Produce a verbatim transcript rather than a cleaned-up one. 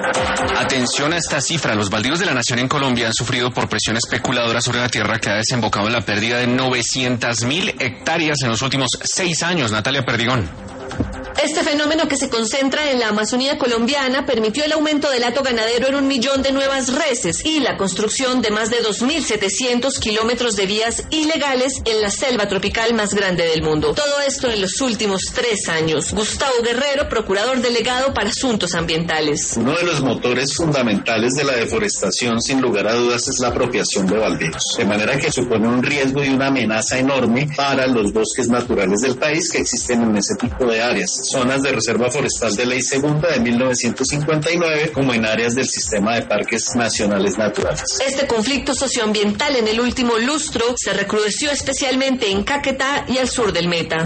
Atención a esta cifra, los baldíos de la nación en Colombia han sufrido por presión especuladora sobre la tierra que ha desembocado en la pérdida de novecientas mil hectáreas en los últimos seis años. Natalia Perdigón. Este fenómeno, que se concentra en la Amazonía colombiana, permitió el aumento del hato ganadero en un millón de nuevas reses y la construcción de más de dos mil setecientos kilómetros de vías ilegales en la selva tropical más grande del mundo. Todo esto en los últimos tres años. Gustavo Guerrero, procurador delegado para asuntos ambientales. Uno de los motores fundamentales de la deforestación, sin lugar a dudas, es la apropiación de baldíos. De manera que supone un riesgo y una amenaza enorme para los bosques naturales del país que existen en ese tipo de áreas. Zonas de reserva forestal de ley segunda de mil novecientos cincuenta y nueve, como en áreas del sistema de parques nacionales naturales. Este conflicto socioambiental en el último lustro se recrudeció especialmente en Caquetá y al sur del Meta.